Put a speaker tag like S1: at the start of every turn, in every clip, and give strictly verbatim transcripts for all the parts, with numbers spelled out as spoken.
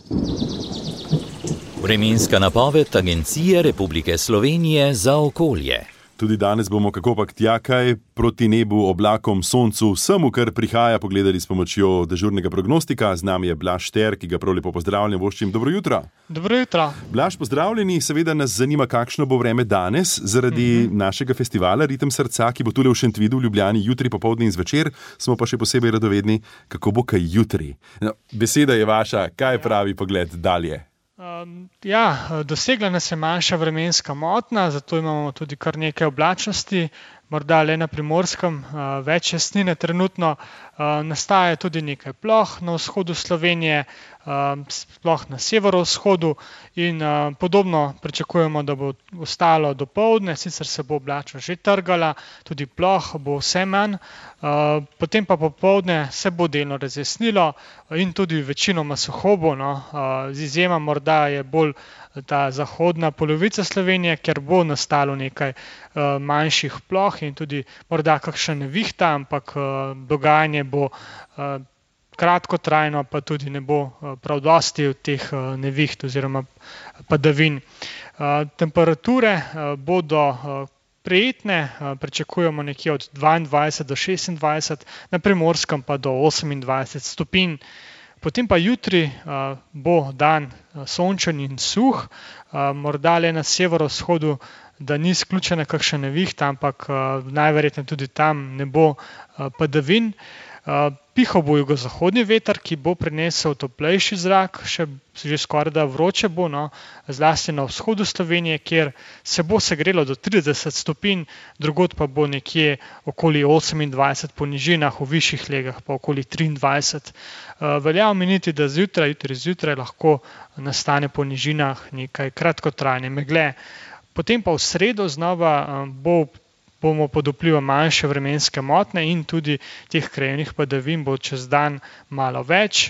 S1: Vremenska napoved Agencije Republike Slovenije za okolje.
S2: Tudi danes bomo kakopak tjakaj proti nebu, oblakom, soncu, vsemu, kar prihaja, pogledali s pomočjo dežurnega prognostika. Z nami je Blaž Šter, ki ga prav lepo pozdravljam. Voščim, dobro jutro.
S3: Dobro jutro.
S2: Blaž, pozdravljeni. Seveda nas zanima, kakšno bo vreme danes zaradi mm-hmm. našega festivala Ritem srca, ki bo tule v Šentvidu, v Ljubljani, jutri popoldne in zvečer. Smo pa še posebej radovedni, kako bo kaj jutri. No, beseda je vaša, kaj pravi pogled dalje?
S3: Um, ja, dosegla nas je manjša vremenska motnja, zato imamo tudi kar nekaj oblačnosti, morda le na Primorskem, uh, več jasnine trenutno. Uh, nastaja tudi nekaj ploh na vzhodu Slovenije, uh, sploh na severovzhodu in uh, podobno pričakujemo, da bo ostalo dopoldne, sicer se bo oblačnost že trgala, tudi ploh bo vse manj, uh, potem pa popoldne se bo delno razjasnilo in tudi večinoma suho bo, no, uh, z izjema morda je bolj ta zahodna polovica Slovenije, ker bo nastalo nekaj uh, manjših ploh in tudi morda kakšna nevihta, ampak uh, dogajanje bo uh, kratkotrajno, pa tudi ne bo uh, prav dosti od teh uh, neviht oziroma padavin. Uh, temperature uh, bodo uh, prijetne, uh, pričakujemo nekje od dvaindvajset do šestindvajset, na Primorskem pa do osemindvajset stopinj. Potem pa jutri uh, bo dan sončen in suh, uh, morda le na severovzhodu, da ni izključena kakšna nevihta, ampak uh, najverjetneje tudi tam ne bo uh, padavin. Uh, pihal bo jugozahodni veter, ki bo prinesel toplejši zrak, še že skoraj da vroče bo, no, zlasti na vzhodu Slovenije, kjer se bo segrelo do trideset stopinj, drugod pa bo nekje okoli osemindvajset po nižinah, v višjih legah pa okoli triindvajset. Uh, velja omeniti, da zjutraj, jutri zjutraj lahko nastane po nižinah nekaj kratkotrajne megle. Potem pa v sredo znova uh, bo bomo pod vplivom manjše vremenske motnje in tudi teh krajevnih padavin bo čez dan malo več,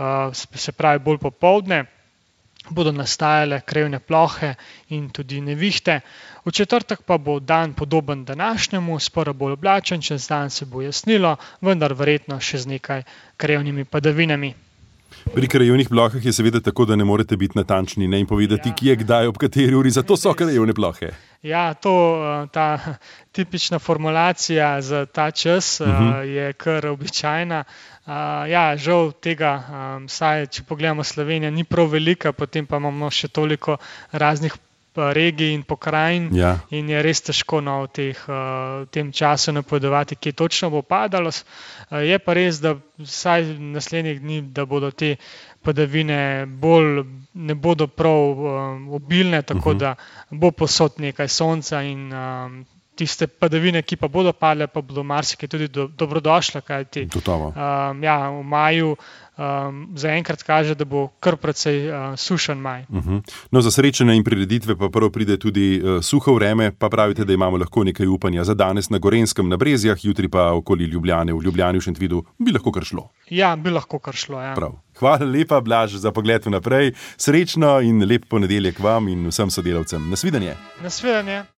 S3: se pravi bolj popoldne, bodo nastajale krajevne plohe in tudi nevihte. V četrtek pa bo dan podoben današnjemu, sprva bolj oblačen, čez dan se bo jasnilo, vendar verjetno še z nekaj krajevnimi padavinami.
S2: Pri krajevnih plohah je seveda tako, da ne morete biti natančni, ne, in povedati, ja, kje, kdaj, ob kateri uri, zato so krajevne plohe.
S3: Ja, to, ta tipična formulacija za ta čas uh-huh. je kar običajna. Ja, žal tega, saj če pogledamo Slovenijo, ni prav velika, potem pa imamo še toliko raznih regij in pokrajin, ja, in je res težko, no, v teh, v tem času napovedovati, kje točno bo padalo. Je pa res, da vsaj naslednjih dni, da bodo te padavine bolj, ne bodo prav um, obilne, tako uh-huh. da bo posod nekaj sonca in um, tiste padavine, ki pa bodo padle, pa bodo marsikaj tudi do, dobrodošle, kajti um, ja, v maju um, zaenkrat kaže, da bo kar precej uh, sušen maj.
S2: Uh-huh. No, za srečanje in prireditve pa prvo pride tudi uh, suho vreme, pa pravite, da imamo lahko nekaj upanja za danes na Gorenjskem, na Brezjah, jutri pa okoli Ljubljane, v Ljubljani, v Šentvidu, bi lahko kar šlo.
S3: Ja, bi lahko kar šlo, ja.
S2: Prav. Hvala lepa, Blaž, za pogled vnaprej. Srečno in lep ponedeljek vam in vsem sodelavcem. Nasvidenje.
S3: Nasvidenje.